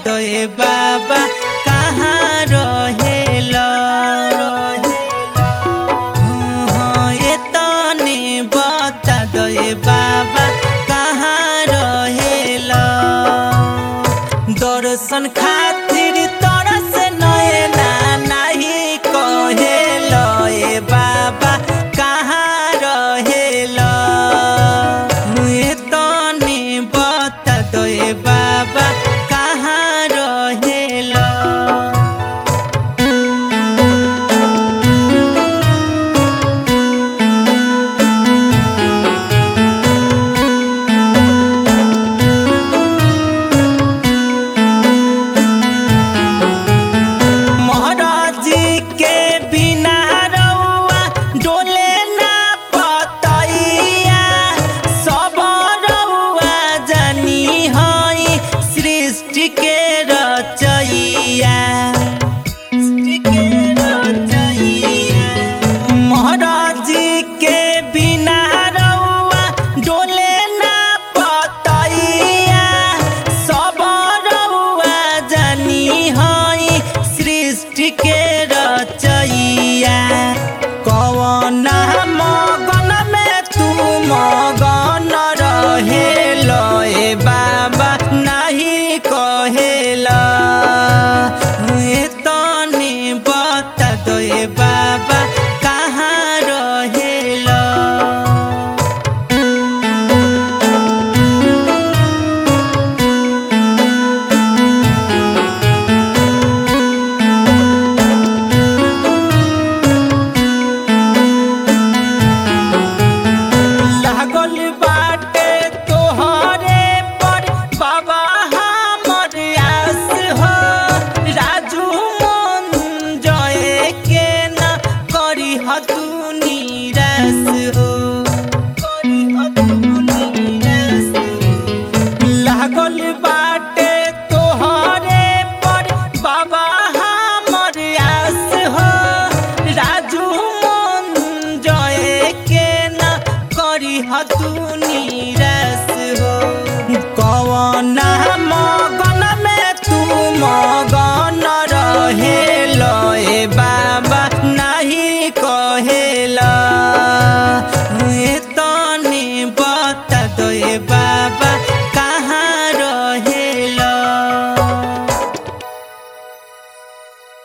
दो ए बाबा कहाँ रहेला। ये तनी बता दो ए बाबा कहाँ रहेला। दर्शन खातिर तरस नयना नहीं कहेला ए बाबा कहाँ रहेला। ये तनी बता दो ए बाबा कहाँ रहेला। कौन मगन में तू मगन रहेला ए बाबा नहीं कहेला। ये तनी बता दो ए बाबा कहाँ रहेला। लागल बाटे तोहरे पर बाबा हमर आस हो। राजू मन जय के न करी तू निराश हो। कौन